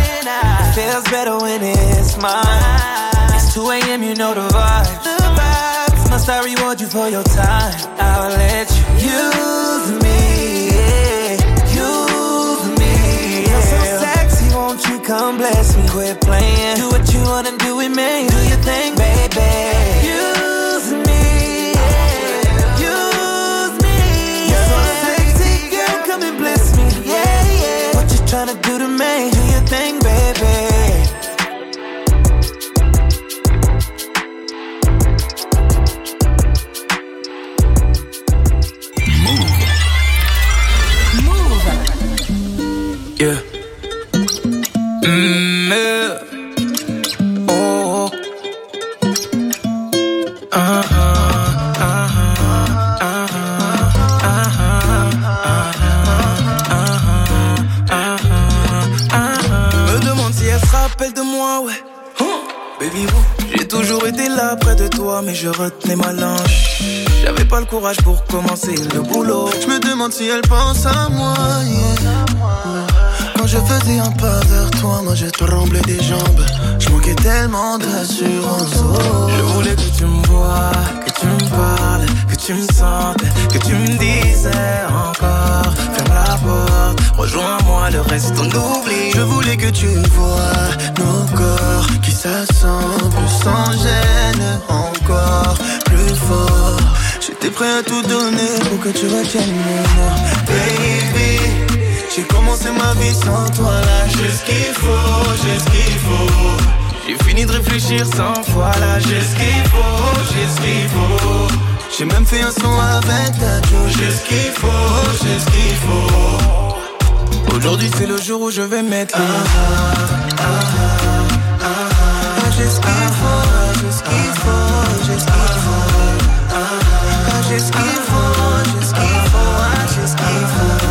It feels better when it's mine. It's two a.m., you know the vibes. The vibes. Must I reward you for your time? I'll let you use me, yeah. Use me, yeah. You're so sexy, won't you come bless me? Quit playing, do what you wanna do with me. Do your thing, baby. Use me, yeah. Use me, yeah. You're so sexy, girl, come and bless me, yeah, yeah. What you tryna do to me? Do your thing, baby. Yeah. Mm, yeah. Oh. Uh-huh, uh-huh, uh-huh, uh-huh, uh-huh, uh-huh. Me demande si elle se rappelle de moi, ouais. Baby boo, j'ai toujours été là près de toi, mais je retenais ma langue. J'avais pas le courage pour commencer le boulot. Je me demande si elle pense à moi, yeah. Quand je faisais un pas vers toi, moi je tremblais des jambes. Je manquais tellement d'assurance, oh. Je voulais que tu me vois, que tu me parles, que tu me sentes, que tu me disais encore. Ferme la porte, rejoins-moi, le reste on oublie. Je voulais que tu vois nos corps qui s'assemblent sans gêne, encore plus fort. J'étais prêt à tout donner pour que tu retiennes mon nom, baby. J'ai commencé ma vie sans toi, là j'ai ce qu'il faut, j'ai ce qu'il faut. J'ai fini de réfléchir cent fois, là j'ai ce qu'il faut, j'ai ce qu'il faut. J'ai même fait un son avec ta joue, j'ai ce qu'il faut, j'ai ce qu'il faut. Aujourd'hui c'est le jour où je vais mettre les... ah, ah, ah, ah, j'ai ce qu'il faut, j'ai ce qu'il faut, j'ai ce qu'il faut. Ah, j'ai ce qu'il faut, j'ai ce qu'il faut, ah, j'ai ce qu'il faut.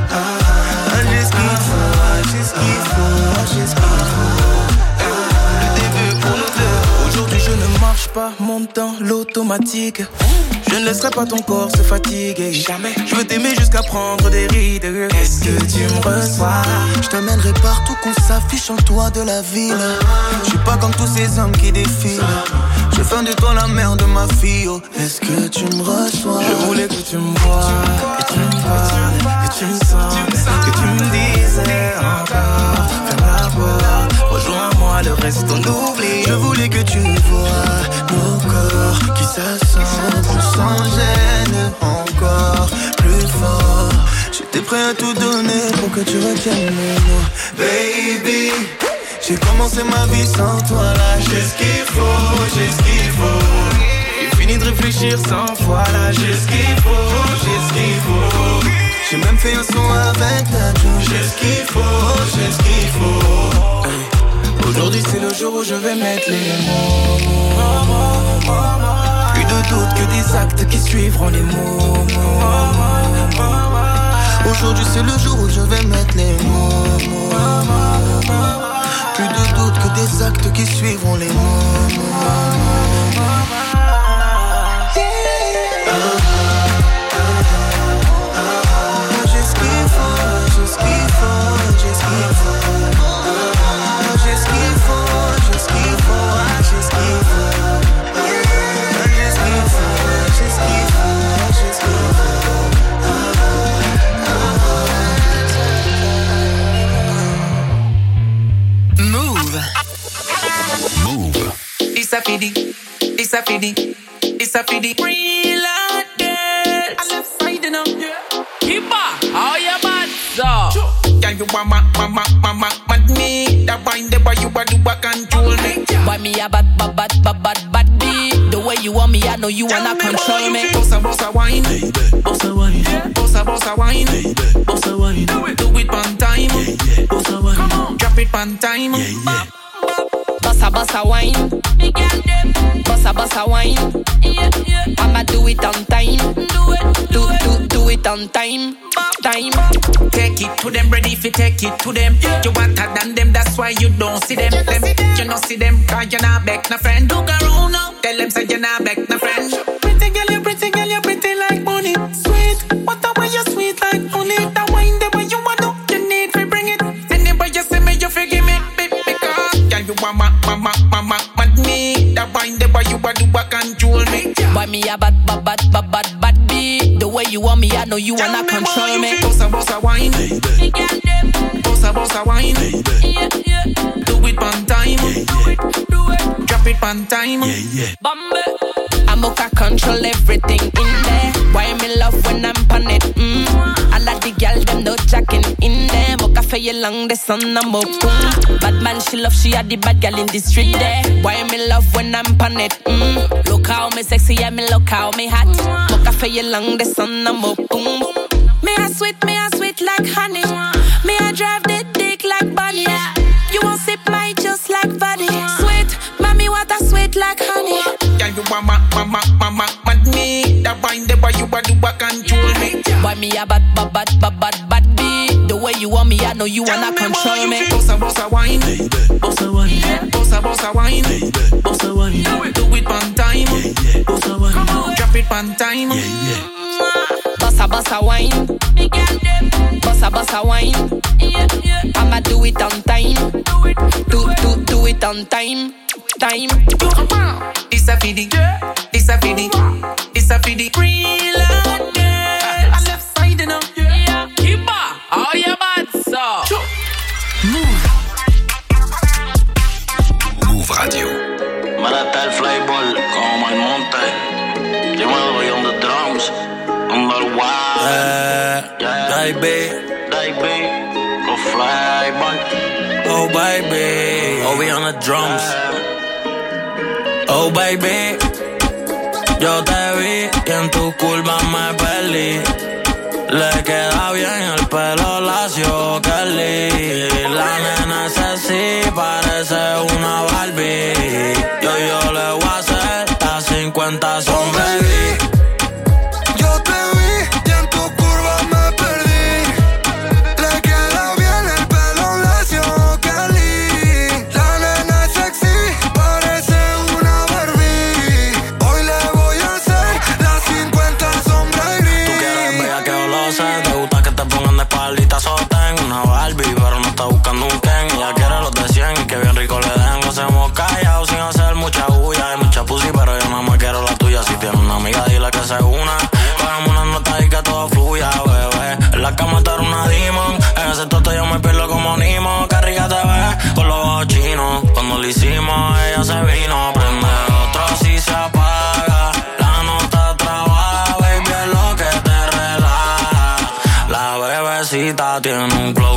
J'ai ce qu'il faut, j'ai ce qu'il faut, j'ai ce qu'il faut. Le début pour nous deux. Aujourd'hui je ne marche pas, monte dans l'automatique. Je ne laisserai pas ton corps se fatiguer. Jamais. Je veux t'aimer jusqu'à prendre des rides. Est-ce que tu me reçois? Je t'amènerai partout qu'on s'affiche en toit de la ville. Je suis pas comme tous ces hommes qui défilent. Je fais de toi la mère de ma fille, oh. Est-ce que tu me reçois? Je voulais que tu me vois, que tu me parles, que tu me sentes, que tu me disais encore. Ferme la porte, rejoins-moi, le reste on oublie. Je voulais que tu vois nos corps qui s'assemblent sans gêne, encore plus fort. J'étais prêt à tout donner pour que tu retiennes le nom. Baby, j'ai commencé ma vie sans toi là. J'ai ce qu'il faut, j'ai ce qu'il faut. J'ai fini de réfléchir cent fois là. J'ai ce qu'il faut, j'ai ce qu'il faut. J'ai même fait un son avec Nacho. J'ai ce qu'il faut, j'ai ce qu'il faut. Hey. Aujourd'hui c'est le jour où je vais mettre les mots. Plus de doute que des actes qui suivront les mots. Aujourd'hui c'est le jour où je vais mettre les mots. Plus de doute que des actes qui suivront les mots. J'ai ce qu'il faut, j'ai ce qu'il faut, j'ai ce qu'il faut. J'ai ce qu'il faut, j'ai ce qu'il faut, j'ai ce qu'il faut. J'ai ce qu'il faut, j'ai ce qu'il faut, j'ai ce qu'il faut. Move. Move. It's a fidi, it's a fidi, it's a fidi. Real girl, I left side you know. Keep up, how you bad so? Yeah, you want ma ma ma ma ma mad me. That wine the boy you a do a control me. Why me a bad bad bad bad bad bad beat? The way you want me, I know you wanna control me. Bossa bossa wine, bossa wine, bossa bossa wine, bossa wine. Do it, do it one time, bossa wine. Drop it one time, bossa bossa wine, bossa bossa wine. I'ma do it on time, do it, do do do it on time, time. Take it to them, ready fi take it to them. You hotter than them, that's why you don't see them. them. You don't see them, cause you're not back, no friend. Look around now, tell them say you're not back, no friend. Pretty girl, you pretty girl, you pretty like money. Sweet, what the way you sweet like honey. That wine, the way you want to, you need to bring it. Anyway you see me, you forgive me, because girl you want ma ma ma ma ma mad me. That wine, the way you want to, a control me. Why me a bad bad bad bad bad bad beat? The way you want me, I know you wanna control me. Bossa bossa wine, bossa bossa wine. Do it one time, drop it one time. I'm okay, control everything in there. Why me love when I'm on it? Mm. I like the girl them no jacking in there. Mocha for you long the sun I'm up. Mm. Bad man she love, she a the bad girl in the street there. Why me love when I'm on it? Mm. Look how me sexy, yeah me look how me hot. Mocha for you long the sun I'm up. Mm. Me a sweet, me a sweet like honey. Me a drive the dick like bunny. You won't sip my juice like body. Sweet, mommy what a sweet like honey. Yeah, you want ma ma ma ma ma mad me. That wine the boy you a do a control me. Why me a bad bad bad bad bad bad beat? The way you want me, I know you wanna control me. Bossa bossa wine, bossa wine, bossa bossa wine, bossa wine. Do it one time, bossa wine. Drop it one time, bossa bossa wine, bossa bossa wine. I'ma do it on time, do do do it on time, time. This a fidi, this a fidi, this a fidi. Real girl, I left side you know. Keep up, how you bad so? Move. Move Radio. Marata el flyball como el monte. Llevado on the drums. Number one. Yeah, yeah. Baby, baby, go flyball. Oh baby, oh we on the drums. Oh baby, yo te vi y en tu curva me perdí. Le queda bien el pelo lacio Kelly. La nena es así, parece una Barbie. Yo, yo le voy a hacer las cincuenta sombras gris. Yo te vi y en tu curva me perdí. Le queda bien el pelo lacio Kelly. La nena es sexy, parece una Barbie. Hoy le voy a hacer las cincuenta sombras gris. Tú quieres bella que yo lo sé. Te gusta que te pongan de espaldita sostén. Una Barbie, pero no está buscando un Ken. Ella quiere los de cien y que bien rico le den. Nos hemos callado sin hacer mucha bulla. Hay mucha pussy, pero yo nada más quiero la tuya. Si tienes una amiga, dile que se una. Cogemos una nota y que todo fluya, bebé. En la cama tú eres una demon. En ese toto yo me pierdo como Nimo. Qué rica te ves con los ojos chinos. Cuando lo hicimos, ella se vino. Prende otro si se apaga. La nota trabaja, baby, es lo que te relaja. La bebecita tiene un glow.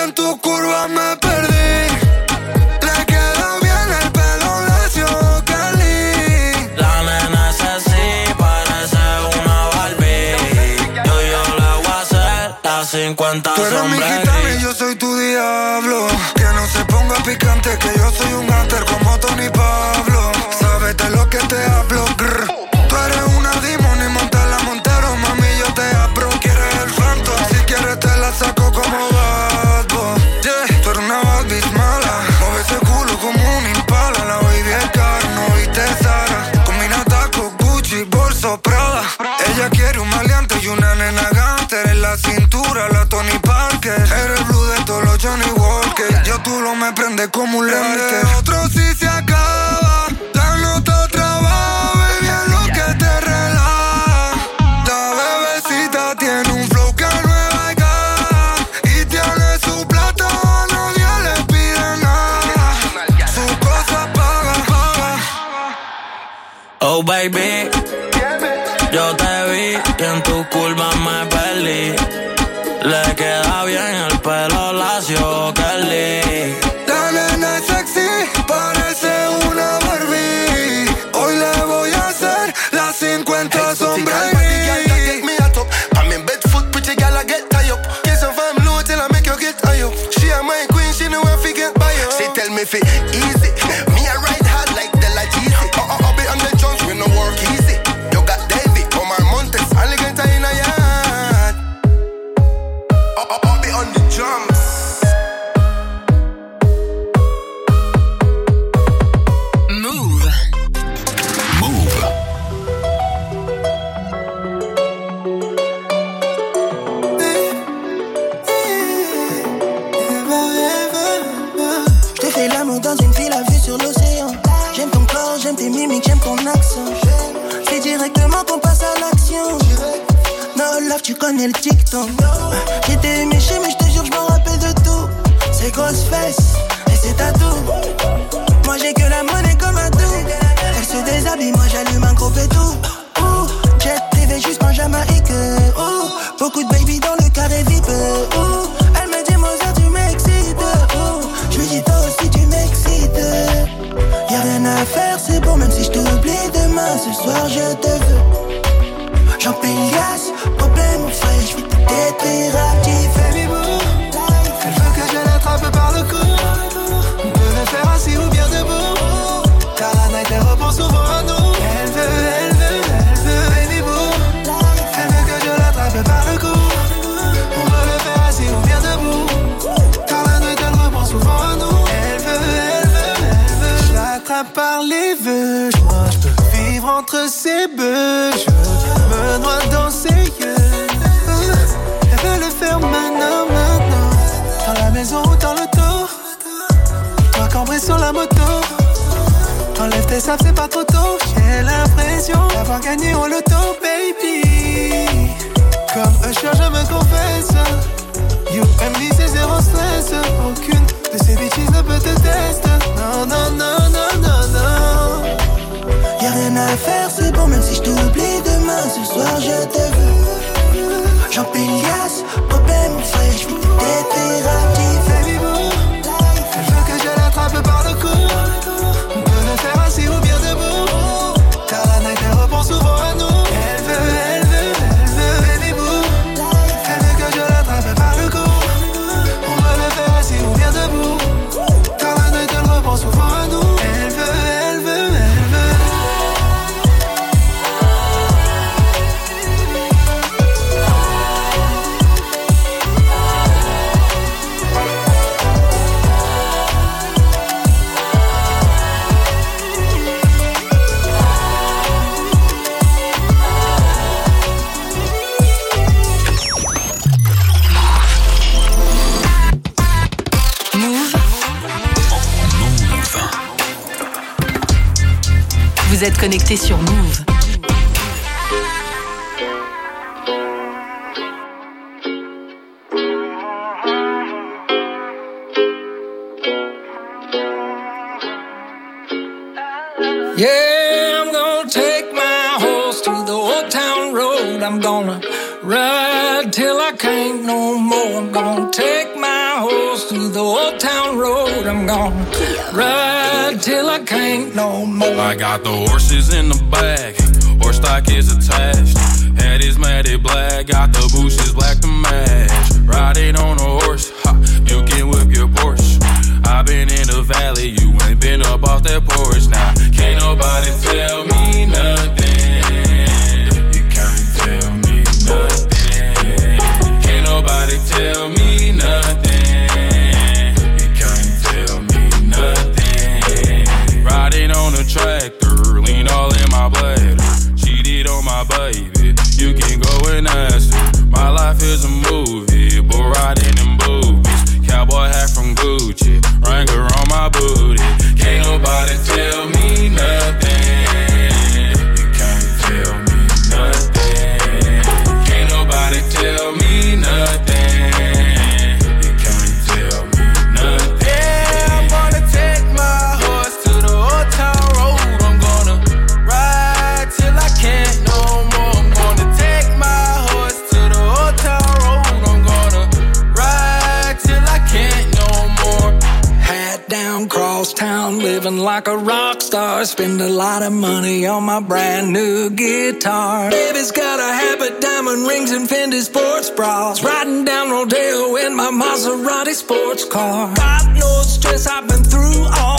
en tu curva me perdí. Le queda bien el pelo lacio, Kelly. La nena es así, parece una Barbie. Yo, yo le voy a hacer las cincuenta Tú eres mi gitana y yo soy tu diablo. Que no se ponga picante, que yo soy un gánster como Tony Pablo. Sabes de lo que te hablo, grr. Tú eres una demon y Montela Montero, mami, yo te abro. Quieres el Phantom, si quieres te la saco como Bad Boy. Yeah, tú eres una bad bitch mala. Mueve ese culo como un impala. La baby es cara, no viste Sara. Combina tacos, Gucci, bolso, Prada. Ella quiere un maleante y una nena gánster. En la cintura, la Tony Parker. Eres blue de todos los Johnny Walker. Yo tú lo me prende como un lighter. Otro sí se acaba. La nota trabaja, baby, en lo que te relaja. La bebecita tiene un flow que no es acá. Y tiene su plata, a nadie le pide nada. Su cosa paga, paga. Oh baby, yo te vi y en tu curva me perdí. Le queda bien el pelo lacio, Kelly. La nena es sexy, parece una Barbie. Hoy le voy a hacer las cincuenta sombras. Me fit easy, me a ride hard like the la G C. Oh oh oh, be on the Jones, we no work easy. You got Davey, Omar Montes, only can tie in a yard. Oh oh oh, be on the drums. Move. Move. Fais l'amour dans une ville à vue sur l'océan. J'aime ton corps, j'aime tes mimiques, j'aime ton accent. C'est directement qu'on passe à l'action. No love, tu connais le dicton. J'étais méché mais je te jure je m'en rappelle de tout. Ses grosses fesses et ses tatous. Moi j'ai que la monnaie comme un tout. Elle se déshabille, moi j'allume un gros pétou. Ouh, jet privé jusqu'en Jamaïque. Ouh, beaucoup de baby dans le carré V I P. Ouh, elle me dit Mozart tu m'excites. Ouh, je lui dis toi aussi tu m'excites. Y'a rien à faire, c'est bon même si je t'oublie demain. Ce soir je te veux. J'en péliasse, problème ou frère, je vais te détruire à qui fait les mots. Elle veut que je l'attrape par le cou. On peut le faire assis ou bien debout. Car la night elle reprend souvent à nous. Elle veut, elle veut, elle veut, baby boo. Elle veut que je l'attrape par le cou. On peut le faire assis ou bien debout. Car la night elle reprend souvent à nous. Elle veut, elle veut, elle veut. Je l'attrape par les vœux. Moi je peux vivre entre ses bœufs. Je me noie dans ses yeux. Elle veut le faire maintenant, maintenant. Dans la maison ou dans l'auto. Toi cambré sur la moto. Enlève tes sables, c'est pas trop tôt. J'ai l'impression d'avoir gagné au loto, baby. Comme Usher, je me confesse. You and me, c'est zéro stress. Aucune de ces bitches ne peut te tester. Non, non, non, non, non, non. Y'a rien à faire, c'est bon même si je t'oublie demain. Ce soir je te veux. J'en péliasse, problème ou frère, je vais te détruire à qui fait baby boo. Elle veut que je l'attrape par le cou. On peut le faire assis ou bien debout. Car la night elle reprend souvent à nous. Elle veut, elle veut, elle veut, baby boo. Elle veut que je l'attrape par le cou. On peut le faire assis ou bien debout. Car la night elle reprend souvent à nous. Elle veut, elle veut, elle veut. Vous êtes connecté sur Move. Yeah, I'm gonna take my horse to the old town road. I'm gonna ride till I can't no more. I'm gonna take my horse the old town road. I'm gonna ride till I can't no more. I got the horses in the back, horse stock is attached. Head is matted black, got the bushes black to match. Riding on a horse, ha, you can whip your Porsche. I been in the valley, you ain't been up off that porch. Now, can't nobody tell me nothing. You can't tell me nothing. Can't nobody tell me nothing. You can't tell me nothing. Riding on a tractor, lean all in my bladder. Cheated on my baby, you can go and ask her. My life is a movie, but riding in boobies. Cowboy hat from Gucci, Wrangler on my booty. Can't nobody tell me nothing. You can't tell me nothing. Can't nobody tell me nothing. You can't tell me nothing. Yeah, I'm gonna take my horse to the old town road. I'm gonna ride till I can't no more. I'm gonna take my horse to the old town road. I'm gonna ride till I can't no more. Hat down, cross town, living like a rock star. Spend a lot of money on my brand new guitar. Baby's got a habit, diamond rings and Fendi sports bras. Riding down Rodeo in my Maserati sports car. Got no stress, I've been through all